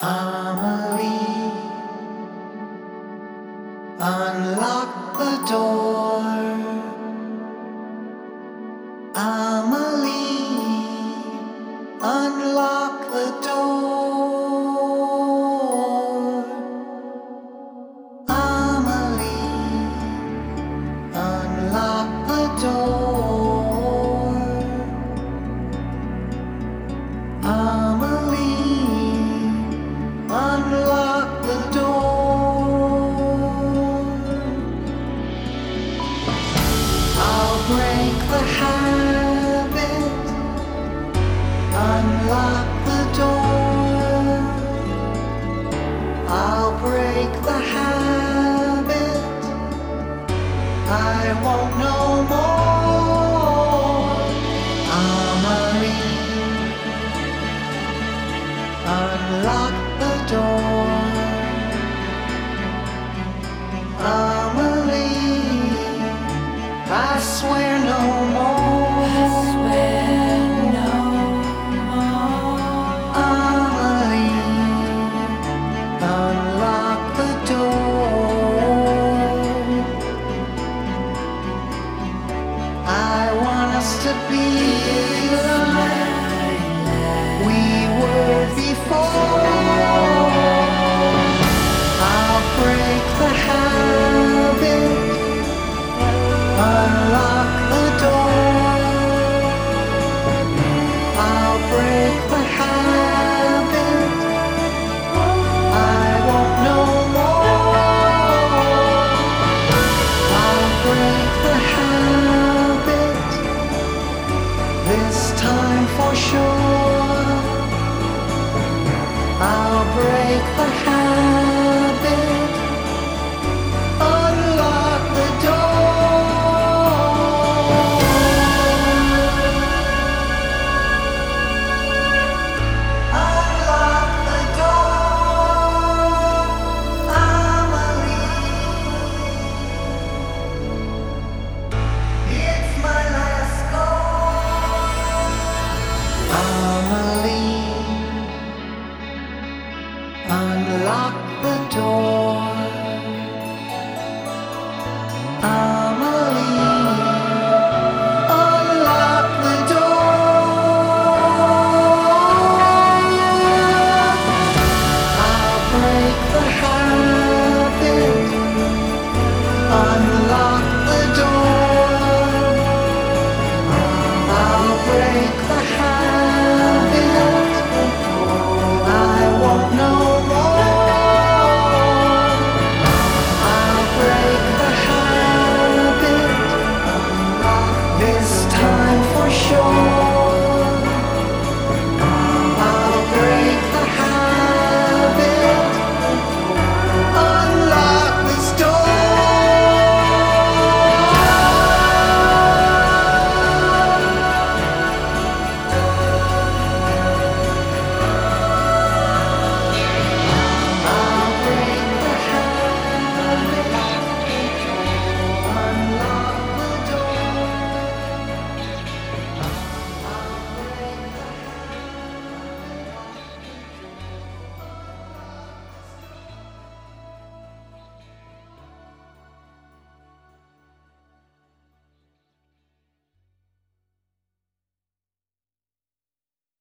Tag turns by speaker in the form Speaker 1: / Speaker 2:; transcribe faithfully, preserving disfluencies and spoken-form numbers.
Speaker 1: Amelie, unlock the door. Amelie, unlock the door. Amelie, unlock the door. Amelie, unlock the door. I'll break the habit. Unlock the door. I'll break the habit. I won't know more. Amelie, unlock the door. Amelie, I swear no more.
Speaker 2: I swear no more.
Speaker 1: Amelie, unlock the door. I want us to be like we were before. I'll break the habit. Unlock the door. I'll break the habit. I won't know more. I'll break the habit. This time for sure. I'll break the habit. Unlock the door. Unlock the door. Amelie, it's my last call. Amelie, unlock the door. Amelie, unlock the door. I'll break the habit.